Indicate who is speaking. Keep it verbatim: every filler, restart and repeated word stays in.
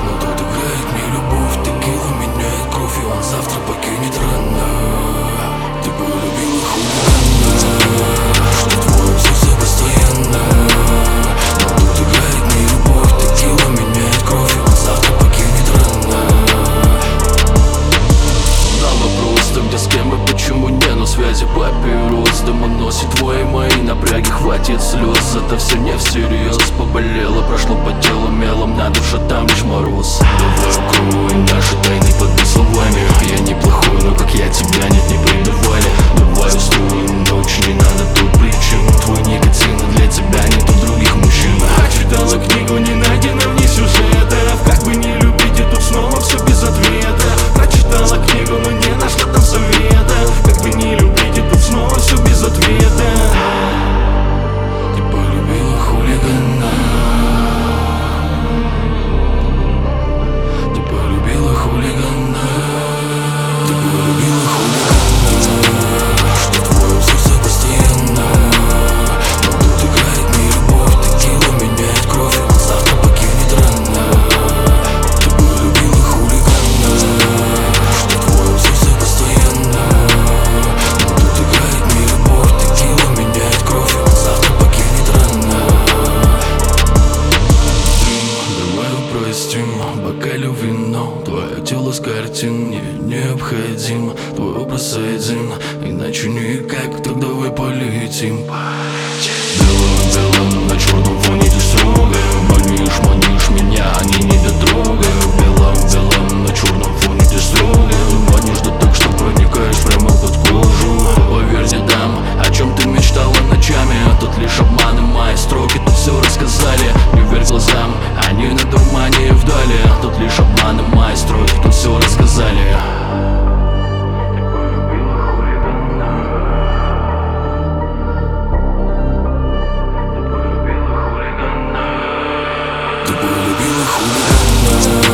Speaker 1: Но тут играет не любовь, текила меняет кровь, и он завтра покинет рано. Ты полюбила хулигана, что в твоем сердце постоянно. Но тут играет не любовь, текила меняет кровь, и он завтра покинет рано. На вопрос, ты где, с кем и почему не на связи, папирос дым уносит твои мои напряги, хватит слез, это все не всерьез. Поболело, прошло по телу мелом, на душе там лишь мороз. Давай укрой наши тайны под словами. Я неплохой, но как я тебя нет, не предавали. Давай устроим ночь, не надо тут причин. Твой никотин, а для тебя нету других мужчин.
Speaker 2: Читала книгу, не найдено в ней сюжетов. Как бы не любить, и тут снова все без ответа. Прочитала книгу, но не нашла там совета. Как бы не любить, и тут снова все без ответа.
Speaker 1: Ты полюбила хулигана. Ты полюбила хулигана. Ты полюбила хулигана, что в твоем сердце постоянно. Но тут играет не любовь, текила меняет кровь, и он завтра покинет рано. Ты полюбила хулигана, что в твоем сердце постоянно. Но тут играет не любовь, текила меняет кровь, и он завтра покинет рано. Давай упростим, бокалю вино. Твое тело с картин мне необходим. Твой образ один, иначе никак. Так давай полетим. Белым-белым на черном фоне ты строго манишь, манишь меня, они не дотрогают. Белым-белым на черном фоне ты строго манишь, да так, что проникаешь прямо под кожу. Поверь, не дам, о чем ты мечтала ночами, а тут лишь обманы мои строки, тут все рассказали. Не верь глазам, они на дурмане и вдали. Тут лишь обманы мои строки, тут все рассказали. Ты полюбила хулигана.